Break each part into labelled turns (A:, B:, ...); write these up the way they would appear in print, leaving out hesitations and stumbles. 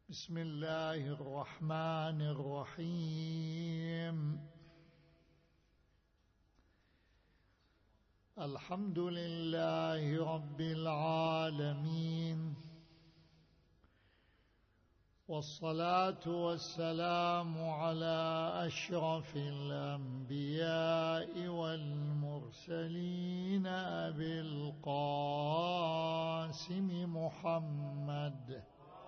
A: بسم الله الرحمن الرحيم. الحمد لله رب العالمين، والصلاة والسلام على أشرف الأنبياء والمرسلين أبي القاسم محمد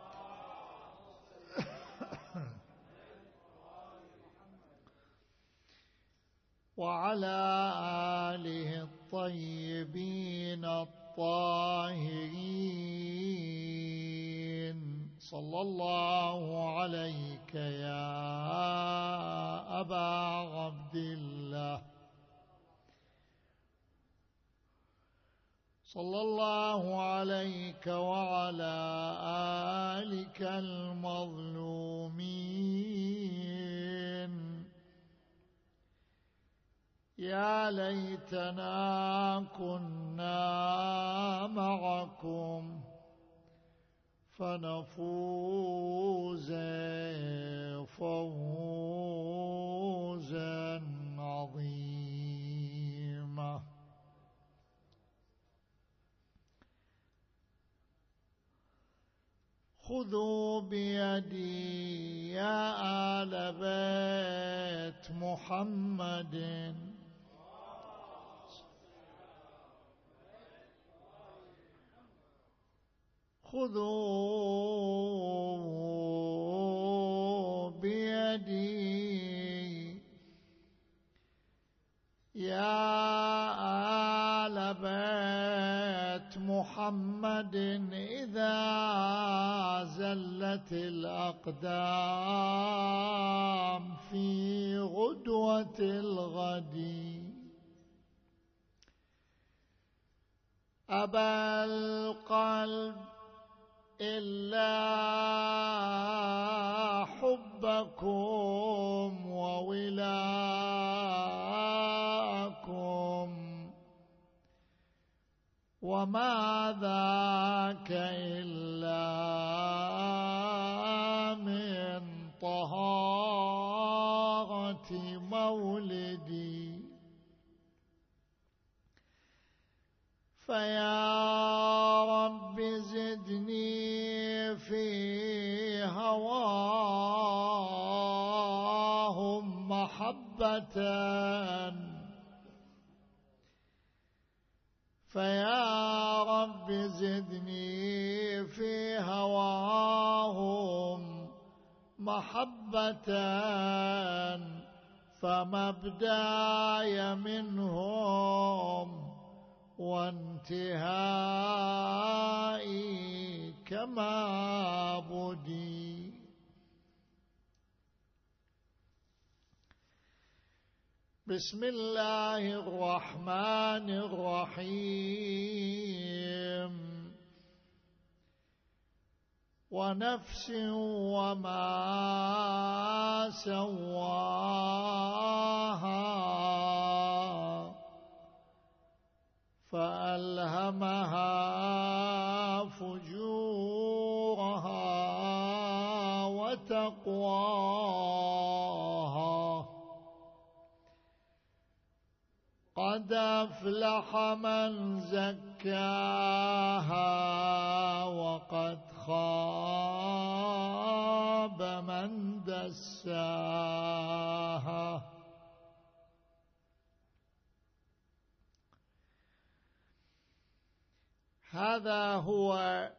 A: وعلى آله الطيبين الطاهرين. صلى الله عليك يا أبا عبد الله، صلى الله عليك وعلى آلك المظلومين. يا ليتنا كنا معكم فنفوز فوزا عظيما. خذوا بيدي يا آل بيت محمد، خذوا بيدي يا آل بيت محمد، إذا زلت الأقدام في غدوة الغد. أبى القلب إلا حبكم وولاءكم، وما ذاك إلا من طهارة مولدي. فيا رب زدني في هواهم محبة، فيا رب زدني في هواهم محبة، فمبداي منهم وانتهائي كما بدي. بسم الله الرحمن الرحيم. ونفس وما سواها فألهمها فجورها وتقواها. قد أفلح من زكاها وقد خاب من دساها. هذا هو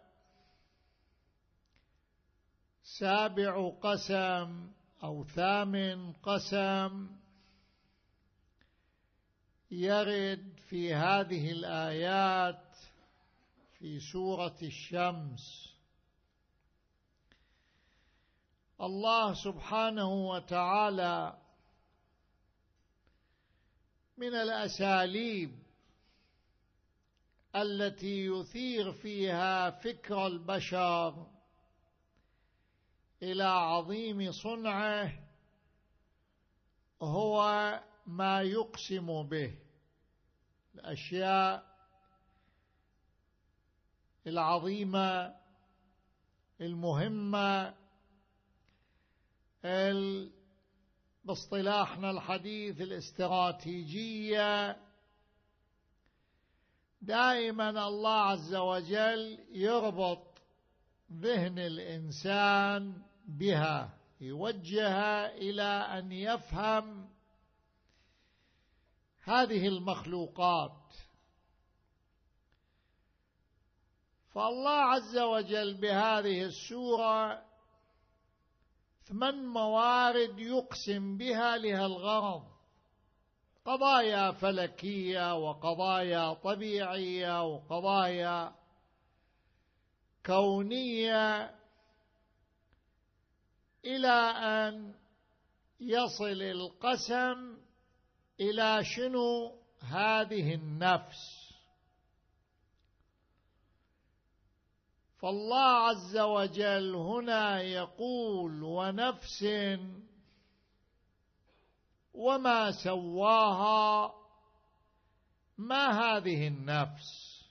A: سابع قسم أو ثامن قسم يرد في هذه الآيات في سورة الشمس. الله سبحانه وتعالى من الأساليب التي يثير فيها فكر البشر إلى عظيم صنعه هو ما يقسم به، الأشياء العظيمة المهمة باصطلاحنا الحديث الاستراتيجية، دائما الله عز وجل يربط ذهن الإنسان بها، يوجه إلى أن يفهم هذه المخلوقات. فالله عز وجل بهذه السورة 8 موارد يقسم بها لها الغرض: قضايا فلكية، وقضايا طبيعية، وقضايا كونية، إلى أن يصل القسم إلى شنو؟ هذه النفس. فالله عز وجل هنا يقول: ونفس وما سواها. ما هذه النفس؟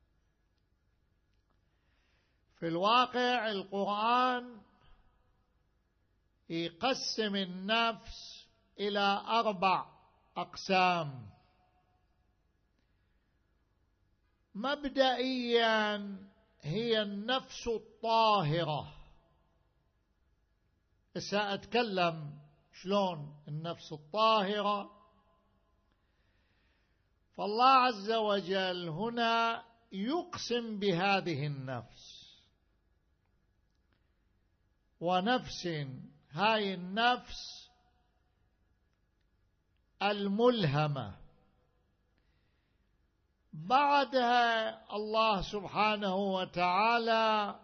A: في الواقع القرآن يقسم النفس إلى 4 أقسام. مبدئيا هي النفس الطاهرة. سأتكلم شلون النفس الطاهرة. فالله عز وجل هنا يقسم بهذه النفس: ونفس، هاي النفس الملهمة. بعدها الله سبحانه وتعالى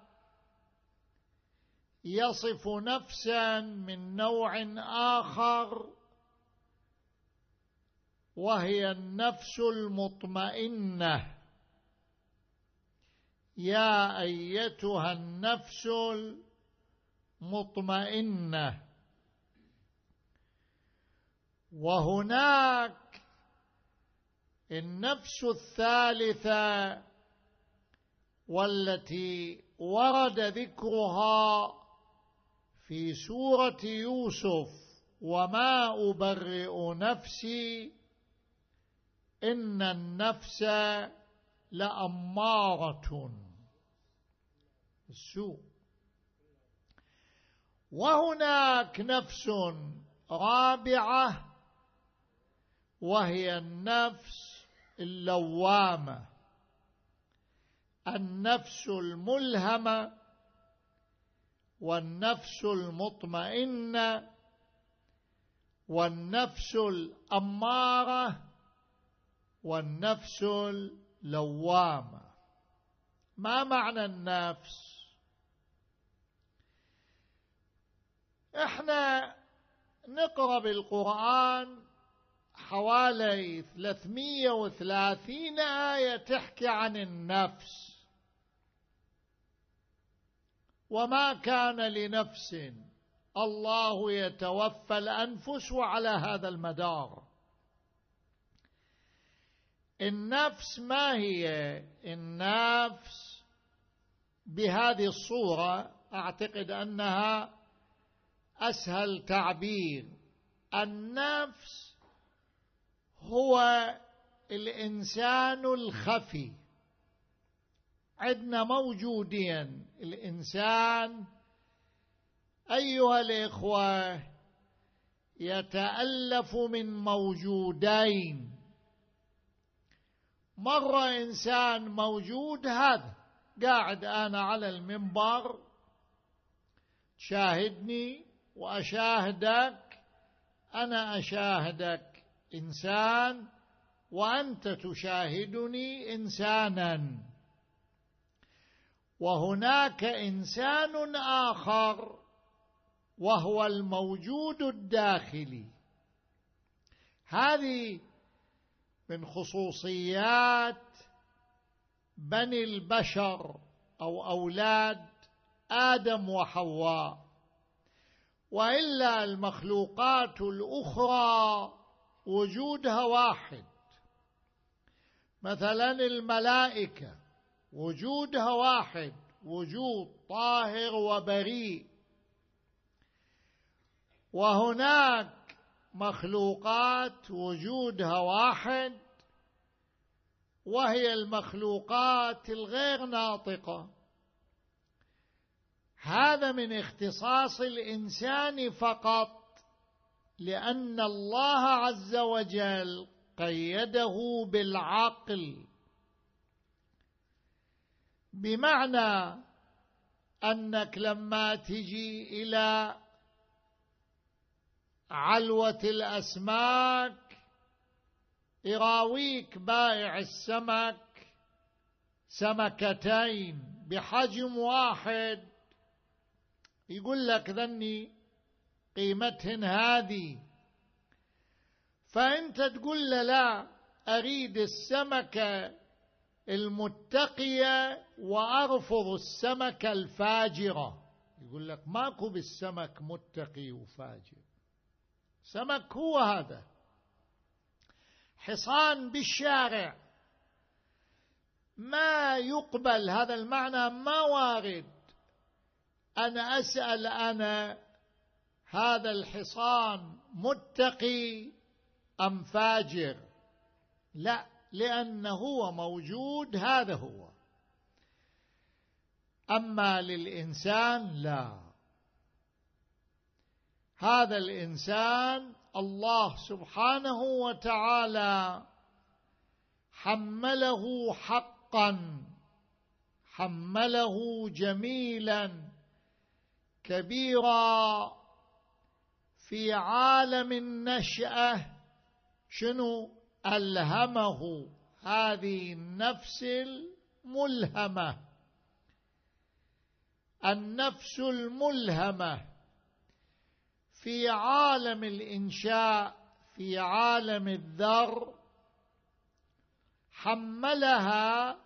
A: يصف نفسا من نوع آخر، وهي النفس المطمئنة: يا أيتها النفس المطمئنة. وهناك النفس الثالثة، والتي ورد ذكرها في سورة يوسف: وما أبرئ نفسي إن النفس لأمارة بالسوء. وهناك نفس رابعة، وهي النفس اللوامة، النفس الملهمة، والنفس المطمئنة، والنفس الأمارة، والنفس اللوامة. ما معنى النفس؟ احنا نقرأ بالقرآن حوالي 330 آية تحكي عن النفس. وما كان لنفس، الله يتوفى الأنفس، وعلى هذا المدار. النفس ما هي؟ النفس بهذه الصورة أعتقد أنها أسهل تعبير. النفس هو الإنسان الخفي. عندنا موجودين الإنسان أيها الإخوة يتألف من موجودين. مرة إنسان موجود، هذا قاعد أنا على المنبر تشاهدني وأشاهدك، أنا أشاهدك إنسان، وأنت تشاهدني إنسانا. وهناك إنسان آخر وهو الموجود الداخلي. هذه من خصوصيات بني البشر أو أولاد آدم وحواء. وإلا المخلوقات الأخرى وجودها واحد. مثلا الملائكة وجودها واحد، وجود طاهر وبريء. وهناك مخلوقات وجودها واحد، وهي المخلوقات الغير ناطقة. هذا من اختصاص الإنسان فقط، لأن الله عز وجل قيده بالعقل، بمعنى أنك لما تجي إلى علوة الأسماك يراويك بائع السمك سمكتين بحجم واحد، يقول لك ذني قيمتهن هذه، فأنت تقول له لا، أريد السمكة المتقية وأرفض السمكة الفاجرة. يقول لك ماكو بالسمك متقي وفاجر، سمك هو هذا حصان بالشارع، ما يقبل هذا المعنى، ما وارد أنا أسأل أنا هذا الحصان متقي أم فاجر، لا، لأنه هو موجود، هذا هو. أما للإنسان لا، هذا الإنسان الله سبحانه وتعالى حمله حقا، حمله جميلا كبيرا في عالم النشأة. شنو؟ ألهمه هذه النفس الملهمة، النفس الملهمة في عالم الإنشاء، في عالم الذر، حملها،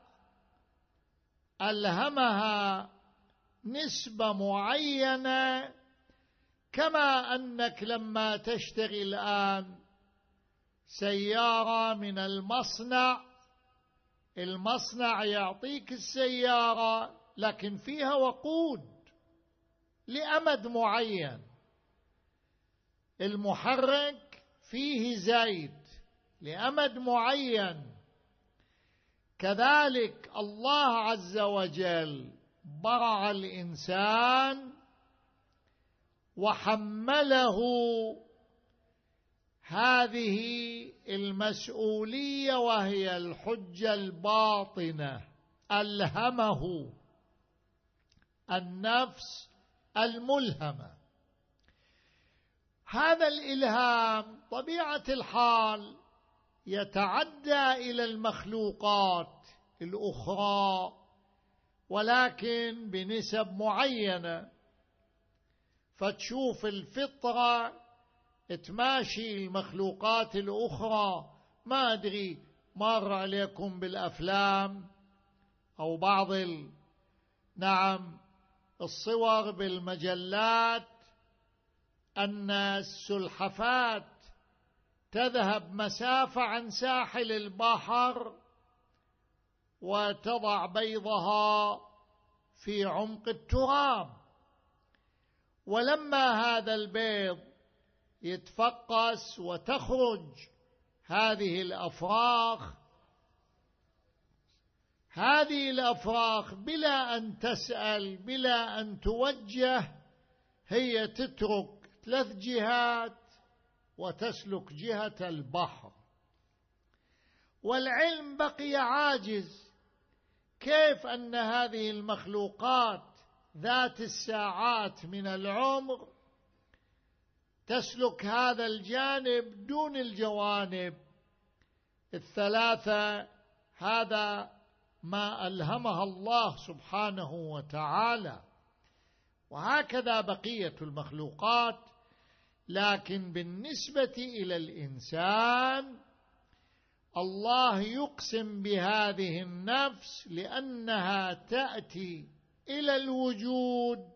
A: ألهمها نسبة معينة، كما أنك لما تشتري الآن سيارة من المصنع يعطيك السيارة لكن فيها وقود لأمد معين، المحرك فيه زيت لأمد معين. كذلك الله عز وجل برع الإنسان وحمله هذه المسؤولية، وهي الحجة الباطنة، ألهمه النفس الملهمة. هذا الإلهام طبيعة الحال يتعدى إلى المخلوقات الأخرى، ولكن بنسب معينة. فتشوف الفطرة تماشي المخلوقات الأخرى. ما أدري مر عليكم بالأفلام أو بعض الصور بالمجلات أن السلحفاة تذهب مسافة عن ساحل البحر وتضع بيضها في عمق التراب، ولما هذا البيض يتفقس وتخرج هذه الأفراخ بلا أن تسأل، بلا أن توجه، هي تترك 3 جهات وتسلك جهة البحر. والعلم بقي عاجز، كيف أن هذه المخلوقات ذات الساعات من العمر تسلك هذا الجانب دون الجوانب 3. هذا ما ألهمها الله سبحانه وتعالى. وهكذا بقية المخلوقات. لكن بالنسبة إلى الإنسان الله يقسم بهذه النفس لأنها تأتي إلى الوجود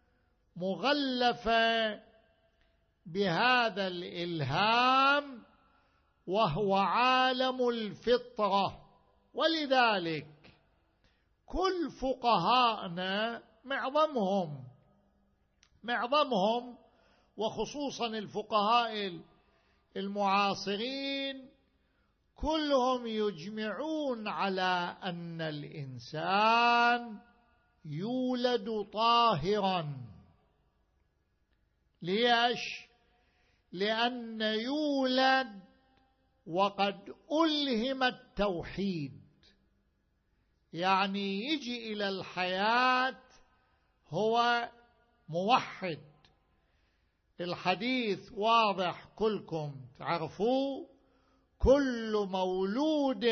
A: مغلفة بهذا الإلهام، وهو عالم الفطرة. ولذلك كل فقهاءنا معظمهم وخصوصا الفقهاء المعاصرين كلهم يجمعون على أن الإنسان يولد طاهرا. ليش؟ لأن يولد وقد ألهم التوحيد، يعني يجي إلى الحياة هو موحد. الحديث واضح كلكم تعرفوه: كل مولود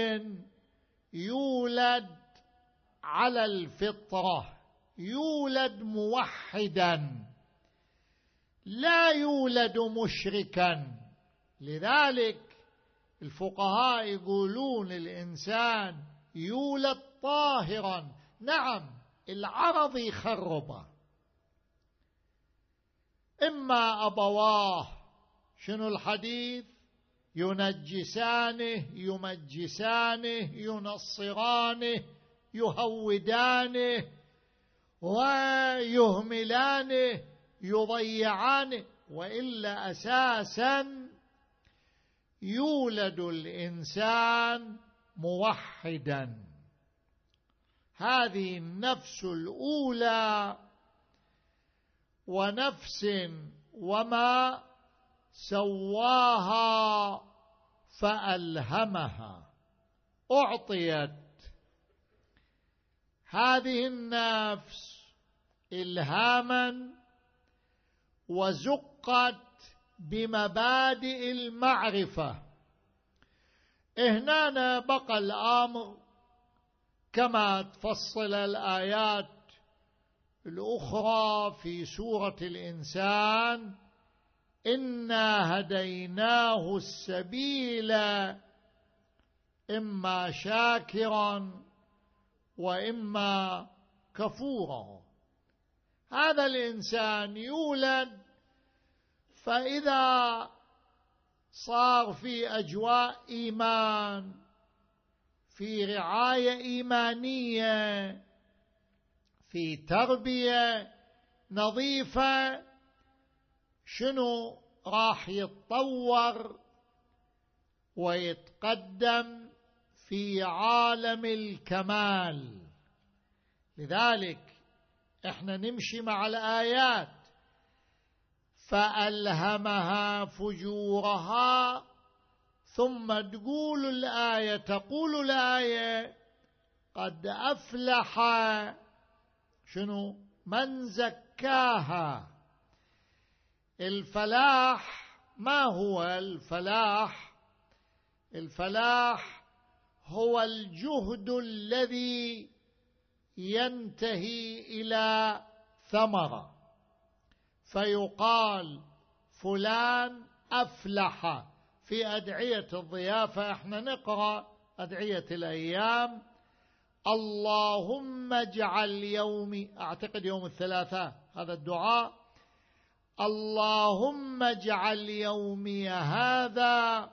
A: يولد على الفطرة، يولد موحدا، لا يولد مشركا. لذلك الفقهاء يقولون الإنسان يولد طاهرا. نعم، العرض يخربه، إما أبواه شنو الحديث؟ ينجسانه، يمجسانه، ينصرانه، يهودانه، ويهملانه، يضيعانه، وإلا أساسا يولد الإنسان موحدا. هذه النفس الأولى، ونفس وما سواها فألهمها. أعطيت هذه النفس إلهاما وزقت بمبادئ المعرفة. هنا بقى الأمر كما تفصل الآيات الأخرى في سورة الإنسان: إنا هديناه السبيل إما شاكرا وإما كفورا. هذا الإنسان يولد، فإذا صار في أجواء إيمان، في رعاية إيمانية، في تربية نظيفة، شنو راح يتطور ويتقدم في عالم الكمال. لذلك احنا نمشي مع الآيات: فألهمها فجورها، ثم تقول الآية: قد أفلح شنو من زكاها. الفلاح ما هو الفلاح؟ الفلاح هو الجهد الذي ينتهي إلى ثمرة، فيقال فلان أفلح. في أدعية الضيافة احنا نقرأ أدعية الأيام: اللهم اجعل يومي، أعتقد يوم الثلاثاء هذا الدعاء: اللهم اجعل يومي هذا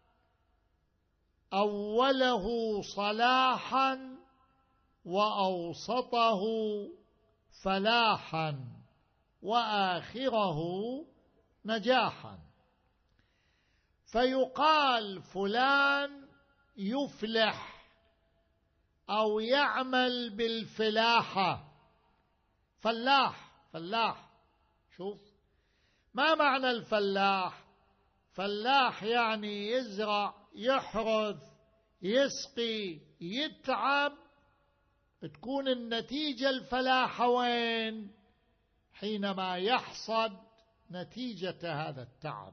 A: أوله صلاحا وأوسطه فلاحا وآخره نجاحا. فيقال فلان يفلح أو يعمل بالفلاحة. فلاح. شوف ما معنى الفلاح؟ فلاح يعني يزرع، يحرث، يسقي، يتعب، تكون النتيجة الفلاحة وين؟ حينما يحصد نتيجة هذا التعب.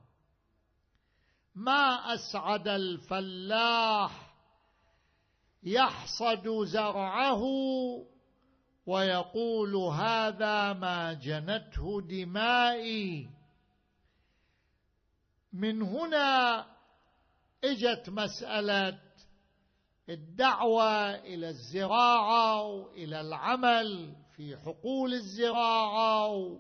A: ما أسعد الفلاح يحصد زرعه ويقول هذا ما جنته دمائي. من هنا اجت مسألة الدعوة إلى الزراعة وإلى العمل في حقول الزراعة.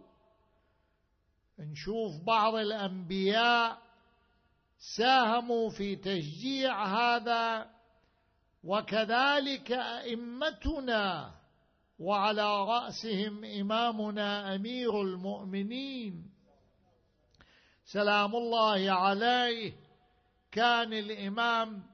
A: نشوف بعض الأنبياء ساهموا في تشجيع هذا، وكذلك أئمتنا، وعلى رأسهم إمامنا أمير المؤمنين سلام الله عليه كان الإمام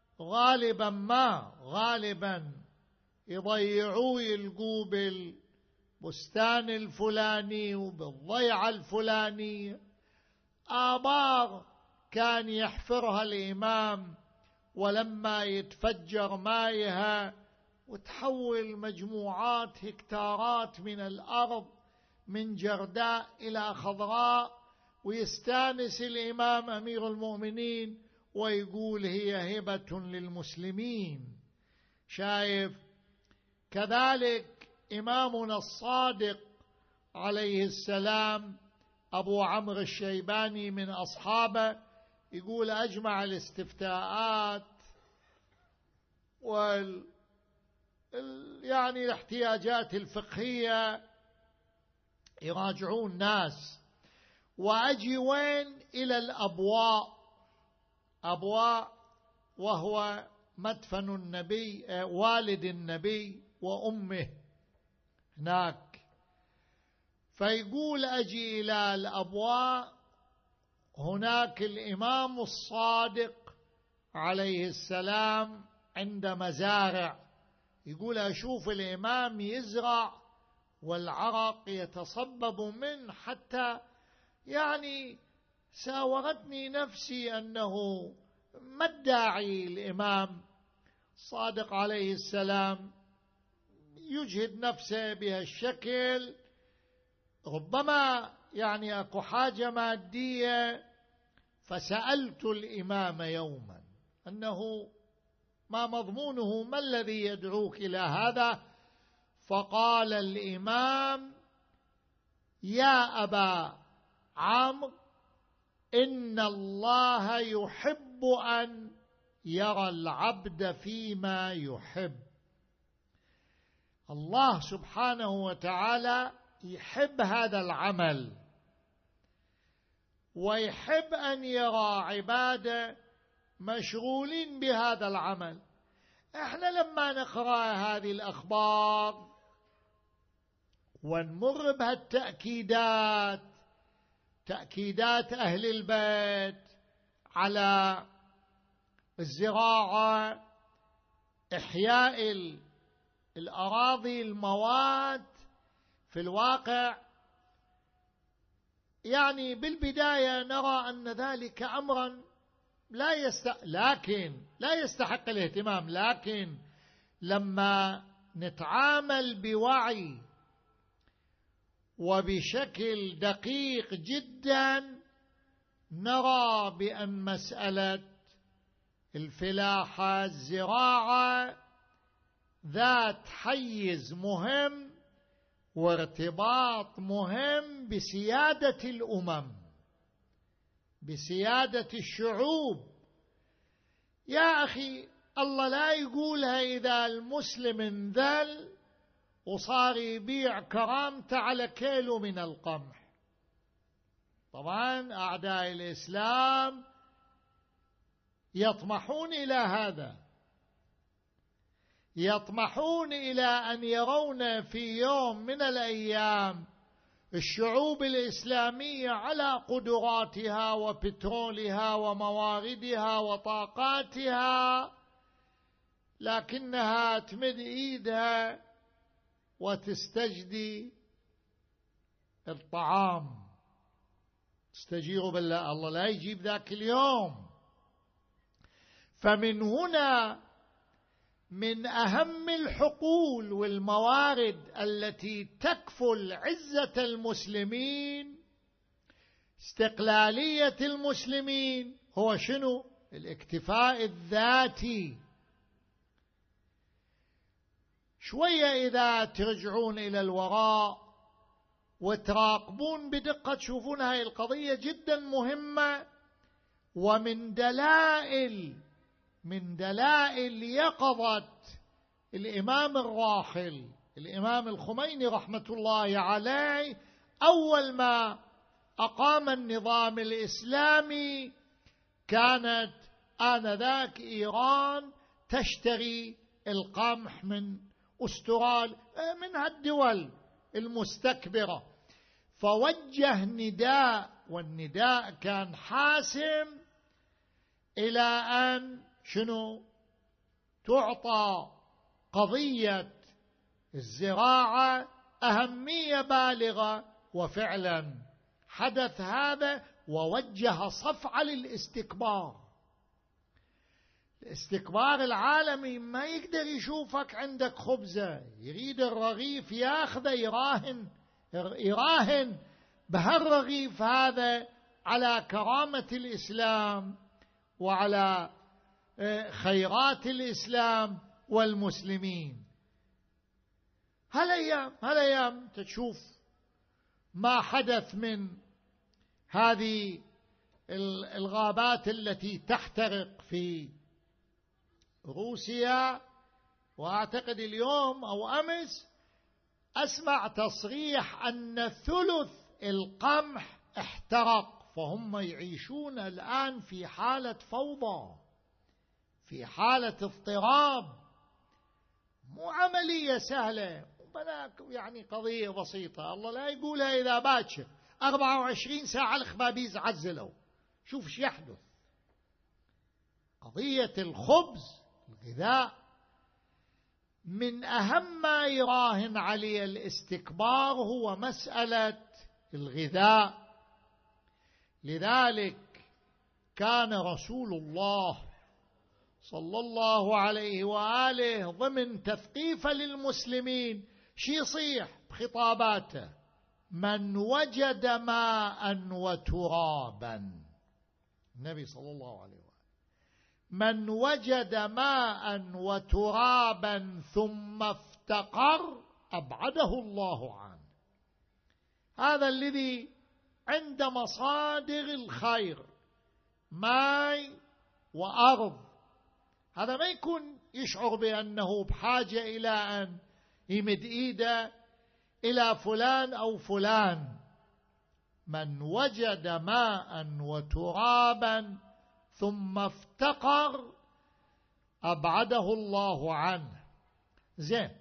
A: غالبا يضيعوه، يلقوه بالبستان الفلاني وبالضيعة الفلانية. آبار كان يحفرها الإمام، ولما يتفجر مايها وتحول مجموعات هكتارات من الأرض من جرداء إلى خضراء، ويستانس الإمام أمير المؤمنين ويقول هي هبة للمسلمين. شايف؟ كذلك إمامنا الصادق عليه السلام أبو عمرو الشيباني من أصحابه يقول أجمع الاستفتاءات يعني الاحتياجات الفقهية يراجعون ناس، وأجي وين؟ إلى الأبواء. أبواء وهو مدفن النبي، والد النبي وأمه هناك. فيقول أجي إلى الأبواء، هناك الإمام الصادق عليه السلام عند مزارع، يقول أشوف الإمام يزرع والعرق يتصبب منه، حتى يعني ساورتني نفسي أنه ما الداعي الإمام الصادق عليه السلام يجهد نفسه بهالشكل، ربما يعني أكو حاجة مادية. فسألت الإمام يوما أنه ما مضمونه، ما الذي يدعوك إلى هذا؟ فقال الإمام: يا أبا عمرو، إن الله يحب أن يرى العبد فيما يحب. الله سبحانه وتعالى يحب هذا العمل، ويحب أن يرى عباده مشغولين بهذا العمل. احنا لما نقرأ هذه الأخبار ونمر بهالتأكيدات، تأكيدات أهل البيت على الزراعة، إحياء الأراضي، المواد، في الواقع يعني بالبداية نرى أن ذلك أمرا لا يستحق الاهتمام، لكن لما نتعامل بوعي وبشكل دقيق جدا نرى بأن مسألة الفلاحة، الزراعة، ذات حيز مهم وارتباط مهم بسيادة الأمم، بسيادة الشعوب. يا أخي، الله لا يقولها إذا المسلم انذل وصار يبيع كرامته على كيلو من القمح. طبعا أعداء الإسلام يطمحون إلى هذا، يطمحون إلى أن يرون في يوم من الأيام الشعوب الإسلامية على قدراتها وبترولها ومواردها وطاقاتها، لكنها تمد إيدها وتستجدي الطعام، تستجير بالله، الله لا يجيب ذاك اليوم. فمن هنا من أهم الحقول والموارد التي تكفل عزة المسلمين، استقلالية المسلمين، هو شنو؟ الاكتفاء الذاتي. شوية إذا ترجعون إلى الوراء وتراقبون بدقة تشوفون هاي القضية جدا مهمة، ومن دلائل يقظة الإمام الراحل الإمام الخميني رحمة الله عليه، أول ما أقام النظام الإسلامي كانت آنذاك إيران تشتري القمح من أستراليا، من هالدول المستكبرة. فوجه نداء، والنداء كان حاسم إلى أن تعطى قضية الزراعة أهمية بالغة. وفعلا حدث هذا، ووجه صفعة للاستكبار. الاستكبار العالمي ما يقدر يشوفك عندك خبزة، يريد الرغيف ياخذه، يراهن بهالرغيف هذا على كرامة الإسلام وعلى خيرات الإسلام والمسلمين. هالأيام تشوف ما حدث من هذه الغابات التي تحترق في روسيا، وأعتقد اليوم أو أمس أسمع تصريح أن ثلث القمح احترق، فهم يعيشون الآن في حالة فوضى، في حالة اضطراب. مو عملية سهلة، يعني قضية بسيطة. الله لا يقولها إذا باكر 24 ساعة الخبابيز عزلوا. شوف ايش يحدث. قضية الخبز، الغذاء، من أهم ما يراهن عليه الاستكبار هو مسألة الغذاء. لذلك كان رسول الله صلى الله عليه وآله ضمن تثقيفه للمسلمين شي يصيح بخطاباته: من وجد ماء وترابا. النبي صلى الله عليه وآله: من وجد ماء وترابا ثم افتقر أبعده الله عنه. هذا الذي عند مصادر الخير، ماء وأرض، هذا ما يكون يشعر بأنه بحاجة إلى أن يمد إيده إلى فلان أو فلان. من وجد ماء وترابا ثم افتقر أبعده الله عنه. زين،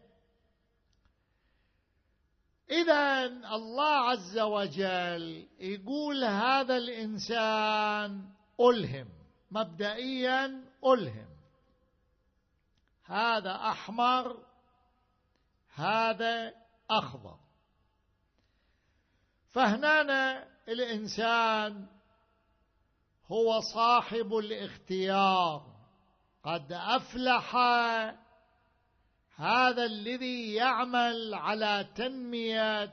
A: إذن الله عز وجل يقول هذا الإنسان ألهم، مبدئيا ألهم، هذا أحمر، هذا أخضر. فهنا الإنسان هو صاحب الاختيار. قد أفلح هذا الذي يعمل على تنمية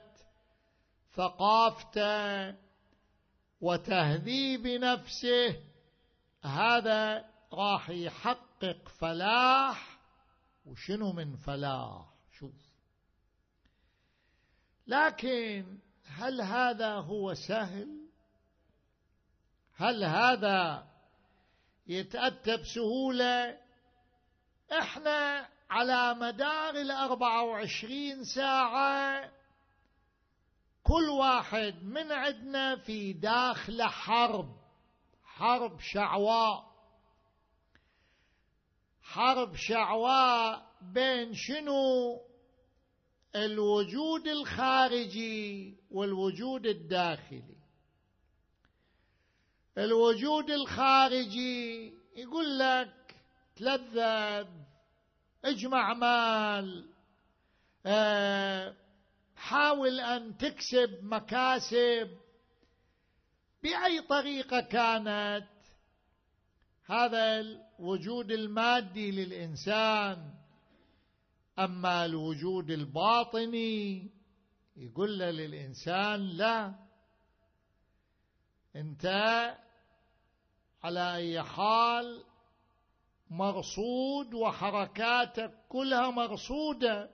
A: ثقافته وتهذيب نفسه، هذا راح يحقق فلاح. وشنو من فلاح؟ شوف، لكن هل هذا هو سهل؟ هل هذا يتأتى بسهولة؟ احنا على مدار 24 ساعة كل واحد من عندنا في داخل حرب شعواء. حرب شعواء بين شنو؟ الوجود الخارجي والوجود الداخلي. الوجود الخارجي يقول لك تلذذ، اجمع مال، حاول أن تكسب مكاسب بأي طريقة كانت. هذا الوجود المادي للإنسان. أما الوجود الباطني يقول للإنسان: لا، أنت على أي حال مرصود، وحركاتك كلها مرصودة.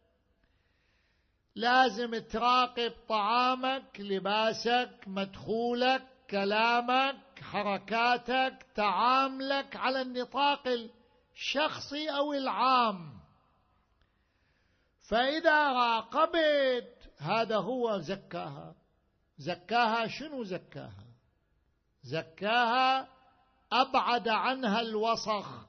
A: لازم تراقب طعامك، لباسك، مدخولك، كلامك، حركاتك، تعاملك على النطاق الشخصي أو العام. فإذا راقبت، هذا هو زكاها. زكاها شنو؟ زكاها أبعد عنها الوسخ.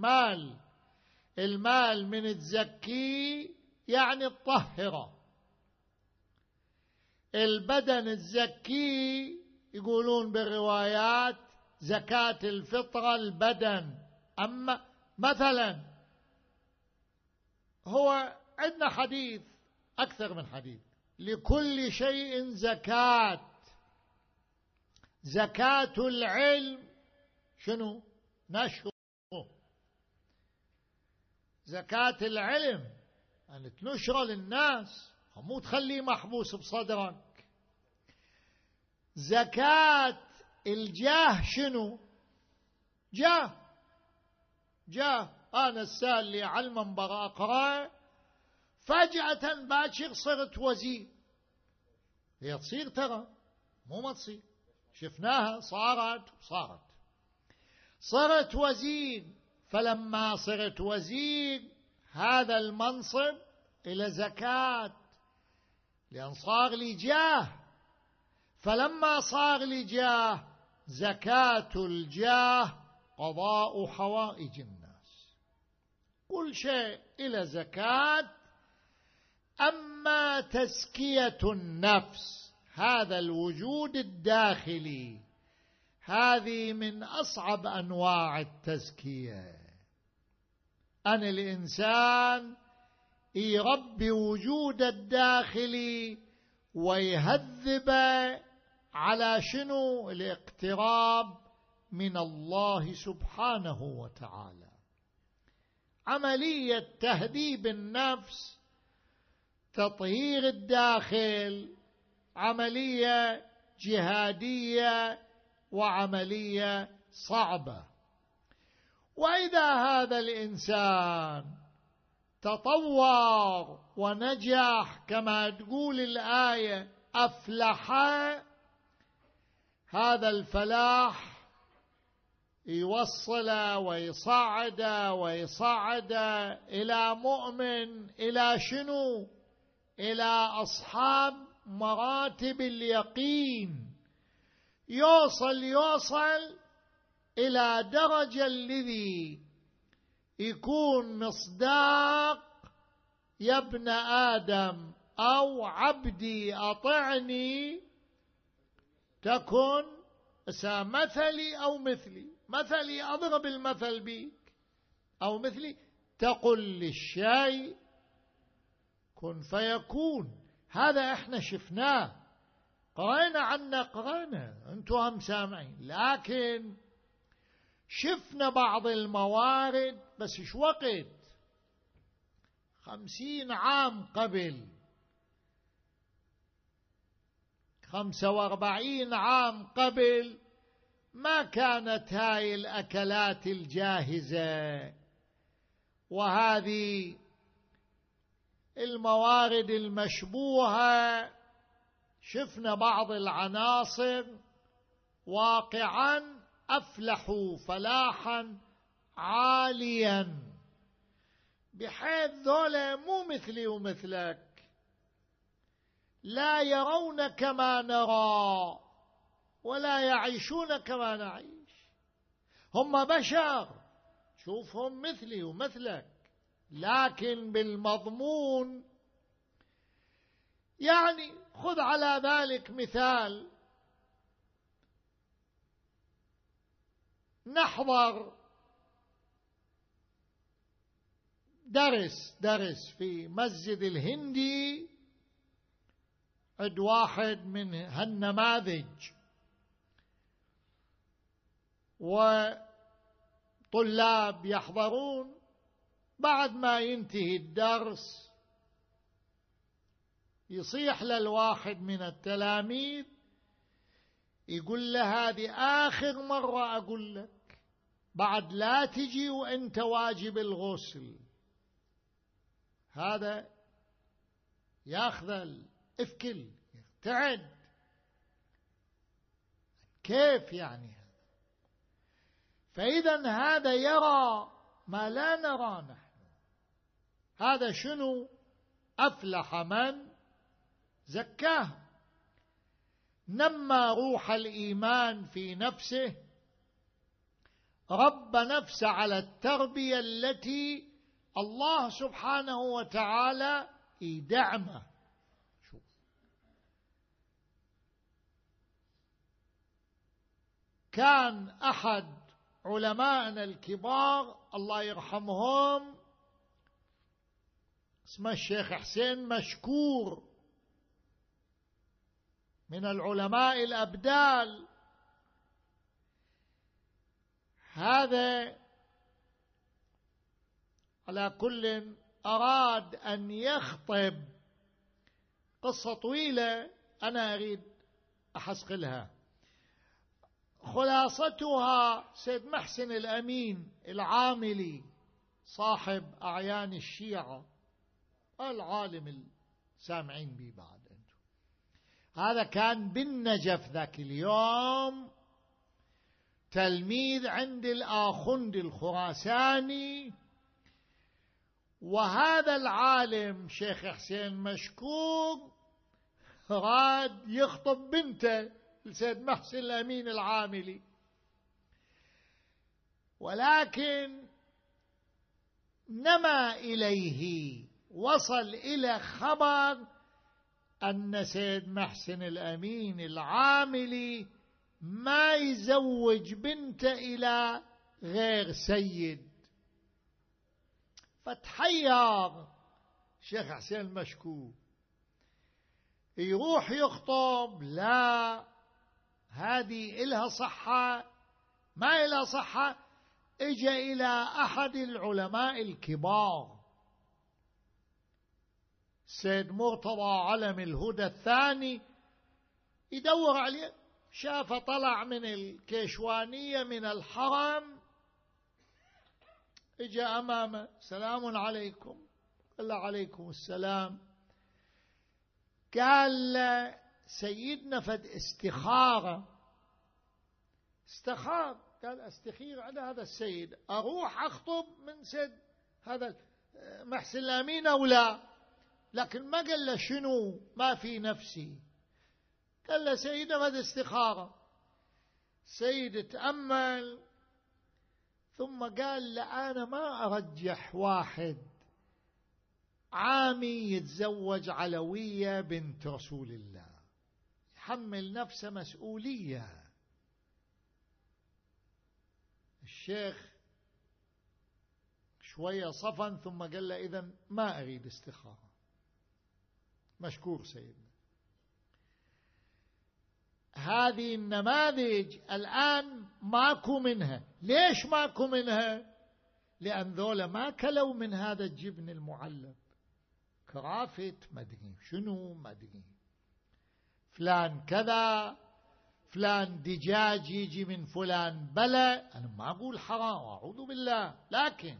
A: المال من تزكيه يعني الطهرة. البدن الزكي يقولون بالروايات زكاة الفطرة البدن. أما مثلا هو عندنا حديث أكثر من حديث: لكل شيء زكاة. زكاة العلم شنو؟ نشره. زكاة العلم أن تنشره للناس، مو تخليه محبوس بصدرك. زكاة الجاه شنو؟ جاه أنا السال لي على المنبر أقرأ، فجأة باكر صرت وزير. هي تصير ترى، مو ما تصير، شفناها صارت وزير. فلما صرت وزير هذا المنصب إلى زكاة، لأن صار لي جاه. فلما صار لي جاه، زكاة الجاه قضاء حوائج الناس، كل شيء إلى زكاة. أما تزكية النفس، هذا الوجود الداخلي، هذه من أصعب أنواع التزكية. أن الإنسان يربي وجود الداخلي ويهذب على شنو؟ الاقتراب من الله سبحانه وتعالى. عملية تهذيب النفس، تطهير الداخل، عملية جهادية وعملية صعبة. وإذا هذا الإنسان تطور ونجح كما تقول الآية أفلح، هذا الفلاح يوصل ويصعد إلى مؤمن، إلى شنو؟ إلى أصحاب مراتب اليقين. يوصل إلى درجة الذي يكون مصداق يا ابن آدم أو عبدي أطعني تكن مثلي أو مثلي أضرب المثل بيك، أو مثلي تقل للشيء كن فيكون. هذا احنا شفناه، قرأنا عنه، أنتم هم سامعين، لكن شفنا بعض الموارد. بس إيش وقت 50 عام قبل، 45 عام قبل، ما كانت هاي الأكلات الجاهزة وهذه الموارد المشبوهة. شفنا بعض العناصر واقعا أفلحوا فلاحا عاليا، بحيث ذولا مو مثلي ومثلك، لا يرون كما نرى ولا يعيشون كما نعيش. هم بشر، شوفهم مثلي ومثلك، لكن بالمضمون. يعني خذ على ذلك مثال، نحضر درس في مسجد الهندي، عند واحد من هالنماذج، وطلاب يحضرون. بعد ما ينتهي الدرس يصيح للواحد من التلاميذ يقول له هذه آخر مرة أقول لك، بعد لا تجي وأنت واجب الغسل. هذا ياخذ الإفكل يرتعد، كيف يعني هذا؟ فإذا هذا يرى ما لا نرى نحن. هذا شنو؟ أفلح من زكاه، نمى روح الإيمان في نفسه، رب نفسه على التربية التي الله سبحانه وتعالى يدعمه. شوف كان أحد علماءنا الكبار الله يرحمهم اسمه الشيخ حسين مشكور، من العلماء الأبدال. هذا على كل أراد أن يخطب قصة طويلة أنا أريد أحصقلها. خلاصتها سيد محسن الأمين العاملي صاحب أعيان الشيعة العالم السامعين به بعد أنتم، هذا كان بالنجف ذاك اليوم تلميذ عند الآخوند الخراساني. وهذا العالم شيخ حسين مشكور راد يخطب بنته لسيد محسن الأمين العاملي، ولكن نما إليه وصل إلى خبر أن سيد محسن الأمين العاملي ما يزوج بنته إلى غير سيد. فتحير شيخ حسين مشكور، يروح يخطب لا هذه إلها صحة ما إلها صحة. اجى إلى أحد العلماء الكبار سيد مرتضى علم الهدى الثاني، يدور عليه، شاف طلع من الكيشوانية من الحرم، اجى أمامه سلام عليكم، قال له عليكم السلام. قال له سيدنا فد استخارة، استخار، قال استخير على هذا السيد أروح أخطب من سيد هذا محسن الأمين أو لا، لكن ما قال له شنو ما في نفسي، قال له سيدنا فد استخارة. سيد تأمل ثم قال له أنا ما أرجح واحد عامي يتزوج علوية بنت رسول الله، يحمل نفسه مسؤولية. الشيخ شوية صفن ثم قال له إذن ما أريد استخارة. مشكور سيدنا. هذه النماذج الآن ماكو منها. ليش ماكو منها؟ لأن ذولا ما كلوا من هذا الجبن المعلب، كرافت مدري شنو مدري فلان كذا فلان دجاج يجي من فلان بلا. أنا ما أقول حرام أعوذ بالله، لكن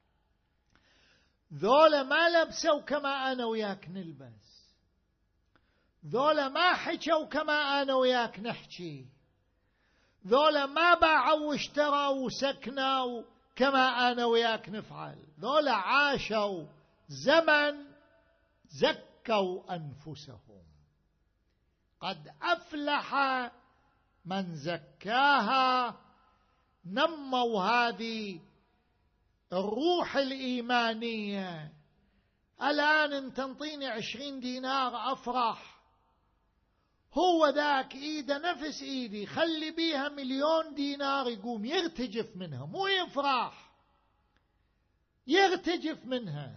A: ذولا ما لبسوا كما أنا وياك نلبس، ذولا ما حكوا كما أنا وياك نحكي، ذولا ما باعوا واشتروا وسكنوا كما أنا وياك نفعل. ذولا عاشوا زمن زكوا أنفسهم. قد أفلح من زكاها. نموا هذه الروح الإيمانية. الآن انت تنطيني 20 دينار أفرح، هو ذاك إيده نفس إيدي خلي بيها 1,000,000 دينار يقوم يرتجف منها، مو يفرح يرتجف منها.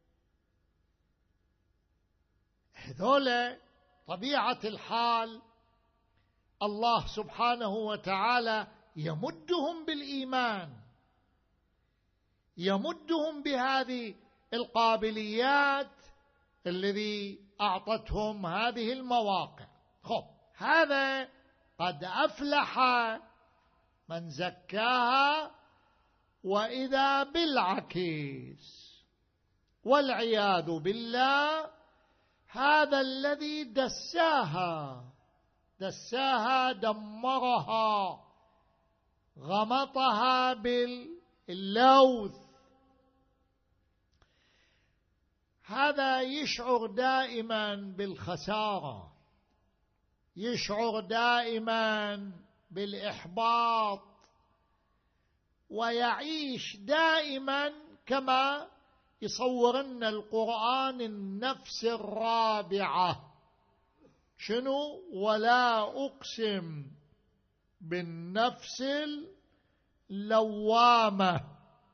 A: هذول طبيعة الحال الله سبحانه وتعالى يمدهم بالإيمان، يمدهم بهذه القابليات الذي أعطتهم هذه المواقع. خب هذا قد أفلح من زكاها. وإذا بالعكس والعياذ بالله هذا الذي دساها دمرها غمطها باللوث. هذا يشعر دائما بالخسارة، يشعر دائما بالإحباط، ويعيش دائما كما يصورن القرآن النفس الرابعة. شنو؟ ولا أقسم بالنفس اللوامة.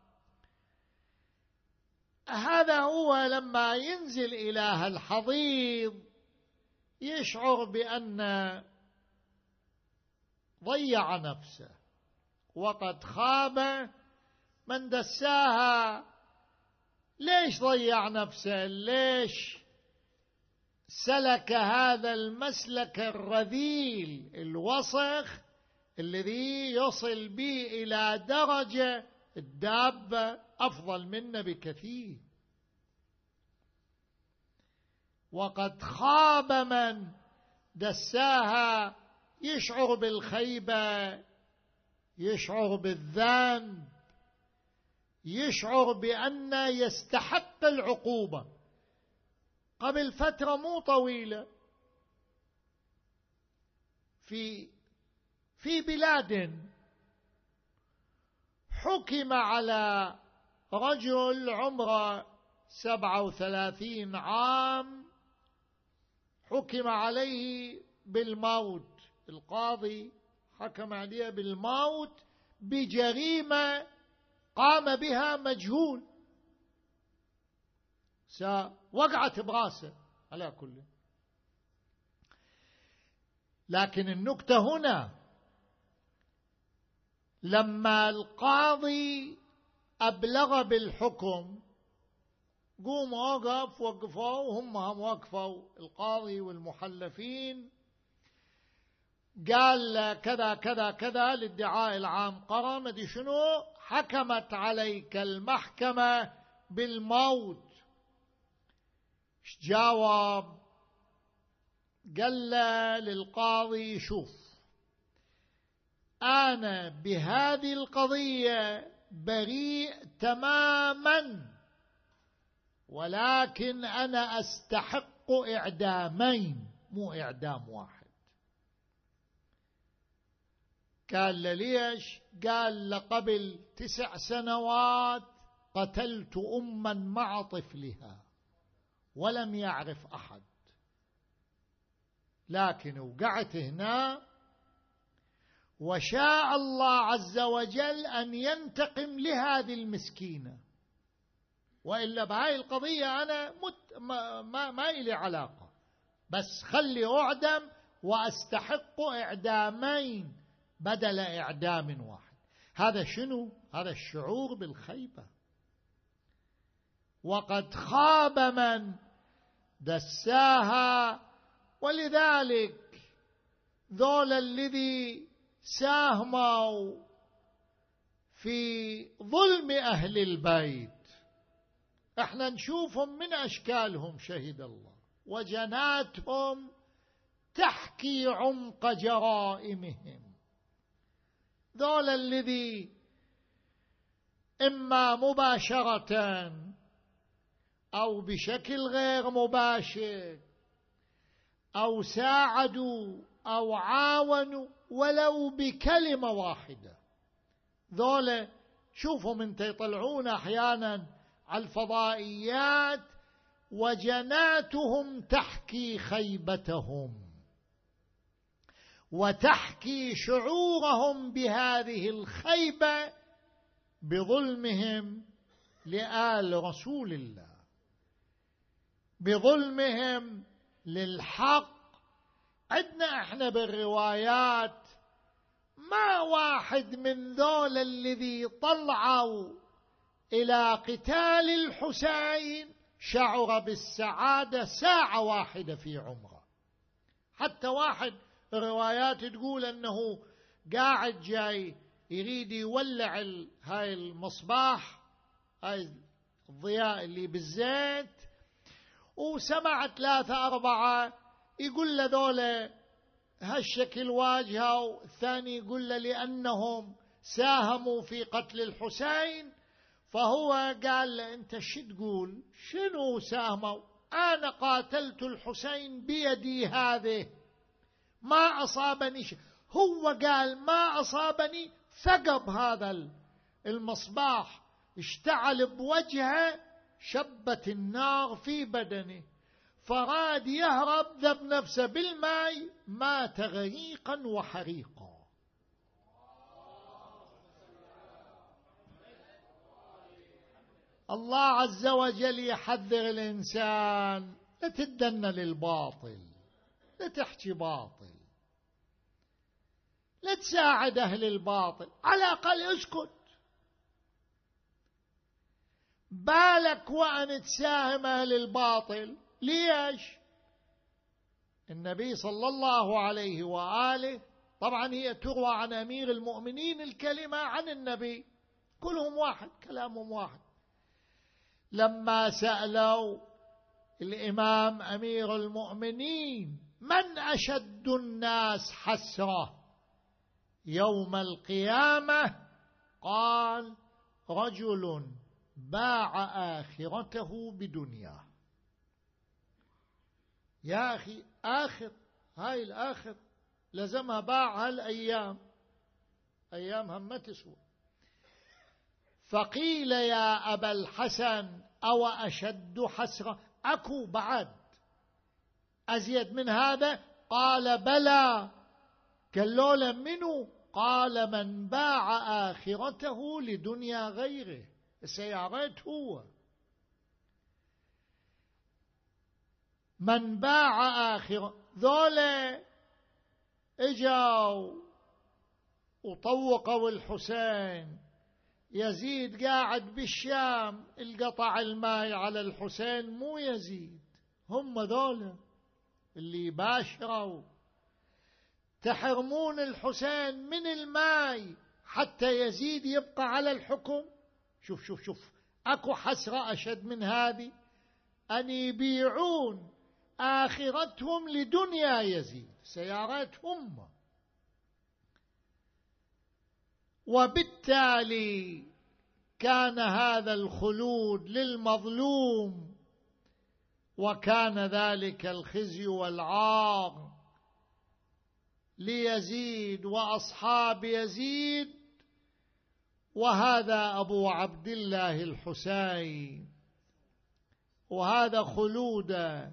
A: هذا هو لما ينزل إلى الحضيض يشعر بأن ضيع نفسه، وقد خاب من دساها. ليش ضيع نفسه؟ ليش سلك هذا المسلك الرذيل الوسخ الذي يصل به إلى درجة الدابة أفضل منا بكثير؟ وقد خاب من دساها. يشعر بالخيبة، يشعر بالذنب، يشعر بأن يستحق العقوبة. قبل فترة مو طويلة في بلاد حكم على رجل عمره 37 عام، حكم عليه بالموت. القاضي حكم عليه بالموت بجريمة قام بها مجهول، وقعت براسه على كل. لكن النكتة هنا لما القاضي أبلغ بالحكم، قوم وقف، وقفوا وهم وقفوا القاضي والمحلفين، قال كذا كذا كذا للدعاء العام قرأ مدري شنو، حكمت عليك المحكمة بالموت. ايش جاوب؟ قال للقاضي شوف، أنا بهذه القضية بريء تماما، ولكن أنا أستحق إعدامين مو إعدام واحد. قال ليش؟ قال قبل 9 سنوات قتلت أما مع طفلها ولم يعرف أحد، لكن وقعت هنا وشاء الله عز وجل أن ينتقم لهذه المسكينة، وإلا بهاي القضية أنا ما إلي علاقة، بس خلي أعدم وأستحق إعدامين بدل إعدام واحد. هذا شنو؟ هذا الشعور بالخيبة. وقد خاب من دساها. ولذلك ذول الذي ساهموا في ظلم أهل البيت احنا نشوفهم من أشكالهم، شهد الله، وجناتهم تحكي عمق جرائمهم. ذول الذي إما مباشرة أو بشكل غير مباشر أو ساعدوا أو عاونوا ولو بكلمة واحدة، ذولا شوفهم انت يطلعون أحيانا على الفضائيات وجناتهم تحكي خيبتهم وتحكي شعورهم بهذه الخيبة بظلمهم لآل رسول الله، بظلمهم للحق. عندنا احنا بالروايات ما واحد من ذول الذي طلعوا إلى قتال الحسين شعر بالسعادة ساعة واحدة في عمره. حتى واحد الروايات تقول أنه قاعد جاي يريد يولع هاي المصباح، هاي الضياء اللي بالزيت، وسمع 3 4 يقول له ذولا هالشكل واجهه، والثاني يقول له لأنهم ساهموا في قتل الحسين. فهو قال له أنت شو تقول؟ شنو ساهموا؟ أنا قاتلت الحسين بيدي هذه ما أصابني شيء. هو قال ما أصابني، ثقب هذا المصباح اشتعل بوجهه، شبت النار في بدنه، فراد يهرب ذب نفسه بالماء، مات غريقا وحريقا. الله عز وجل يحذر الإنسان لا تدن للباطل، لا تحكي باطل، لا تساعد أهل الباطل، على الأقل اسكت. بالك وأن تساهم أهل الباطل. ليش؟ النبي صلى الله عليه وآله، طبعا هي تروى عن أمير المؤمنين الكلمة عن النبي، كلهم واحد، كلامهم واحد. لما سألوا الإمام أمير المؤمنين من أشد الناس حسرة يوم القيامة، قال رجل باع آخرته بدنياه. يا أخي آخر، هاي الآخر لزمها باع هالأيام، أيام هم ما تسوى. فقيل يا أبا الحسن أو أشد حسرة، أكو بعد أزيد من هذا؟ قال بلى. قالوا منو؟ قال من باع آخرته لدنيا غيره، السيارات هو من باع آخرة. ذولا اجوا وطوقوا الحسين، يزيد قاعد بالشام، القطع الماء على الحسين، مو يزيد، هم ذولا اللي باشروا. تحرمون الحسين من الماء حتى يزيد يبقى على الحكم. شوف شوف شوف، أكو حسرة أشد من هذه؟ أن يبيعون آخرتهم لدنيا يزيد، سيارات هم. وبالتالي كان هذا الخلود للمظلوم، وكان ذلك الخزي والعار ليزيد وأصحاب يزيد. وهذا أبو عبد الله الحسين، وهذا خلوده،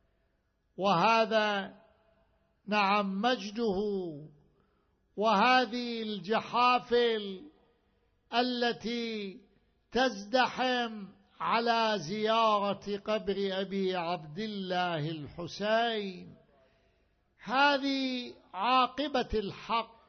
A: وهذا نعم مجده، وهذه الجحافل التي تزدحم على زيارة قبر أبي عبد الله الحسين. هذه عاقبة الحق،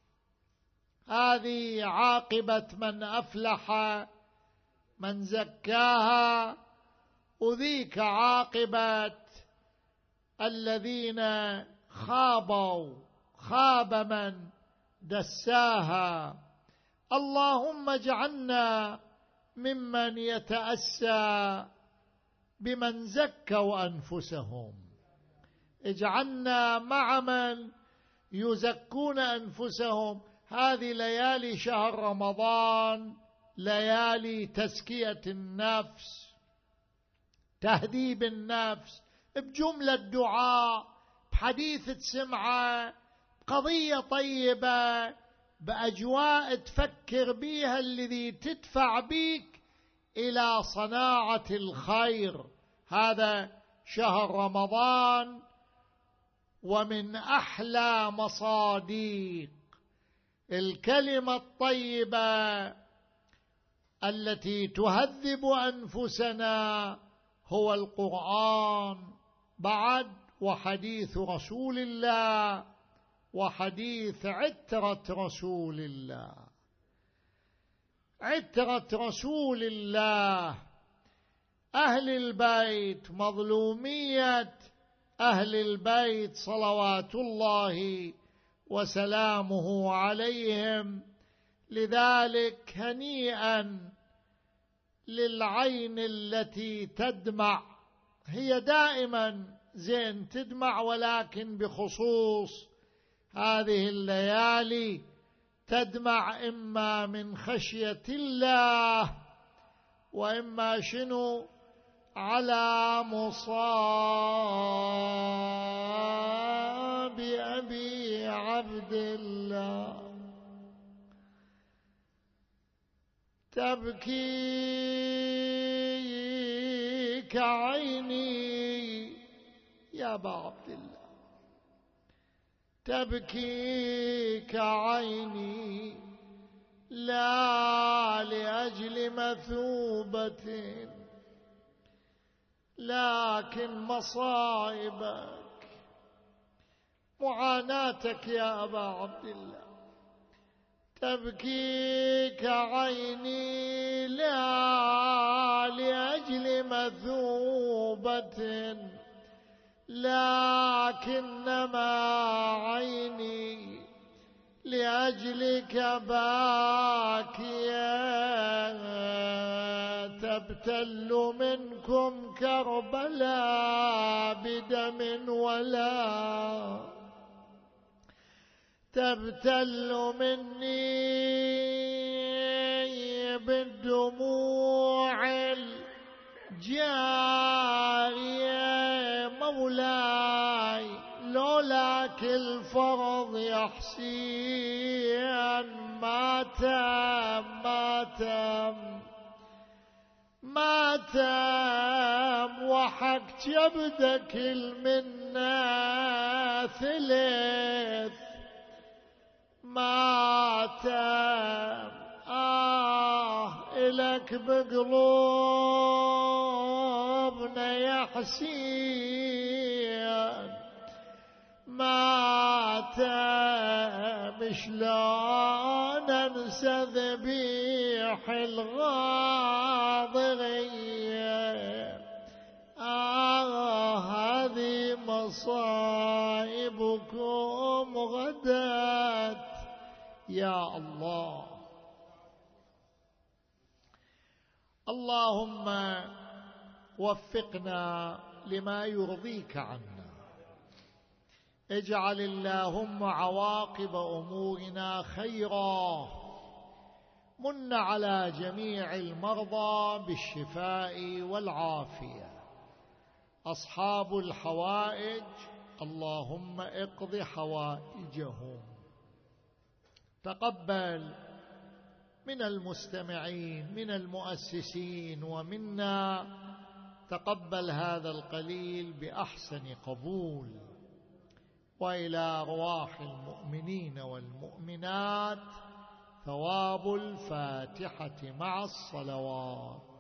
A: هذه عاقبة من أفلح من زكاها، وذيك عاقبة الذين خابوا، خاب من دساها. اللهم اجعلنا ممن يتأسى بمن زكوا أنفسهم، اجعلنا مع من يزكون أنفسهم. هذه ليالي شهر رمضان ليالي تزكية النفس، تهذيب النفس، بجملة دعاء، بحديث تسمعه، بقضية طيبة، بأجواء تفكر بيها الذي تدفع بيك إلى صناعة الخير. هذا شهر رمضان، ومن أحلى مصاديق الكلمة الطيبة التي تهذب أنفسنا هو القرآن بعد، وحديث رسول الله، وحديث عترة رسول الله. عترة رسول الله، أهل البيت، مظلومية أهل البيت صلوات الله وسلامه عليهم. لذلك هنيئا للعين التي تدمع، هي دائما زين تدمع، ولكن بخصوص هذه الليالي تدمع إما من خشية الله، وإما شنو على مصاب أبي عبد الله. تبكيك عيني يا أبا عبد الله، تبكيك عيني لا لأجل مثوبة، لكن مصائبك، معاناتك يا أبا عبد الله، تبكيك عيني لا لأجل مثوبة، لكنما عيني لأجلك باكية، تبتل منكم كربلاء بدم ولا تبتل مني بالدموع الجارية. مولاي لولاك الفرض يا حسين ما تم وحق جبدك المنة ثلث ما تم. إلك بقلوبنا يا حسين ما تم، شلون انسى ذبيح الغاضغية. هذه مصائبكم غدت يا الله. اللهم وفقنا لما يرضيك عنا، اجعل اللهم عواقب أمورنا خيرا، من على جميع المرضى بالشفاء والعافية. أصحاب الحوائج اللهم اقض حوائجهم. تقبل من المستمعين من المؤسسين ومنا، تقبل هذا القليل بأحسن قبول، وإلى أرواح المؤمنين والمؤمنات ثواب الفاتحة مع الصلوات.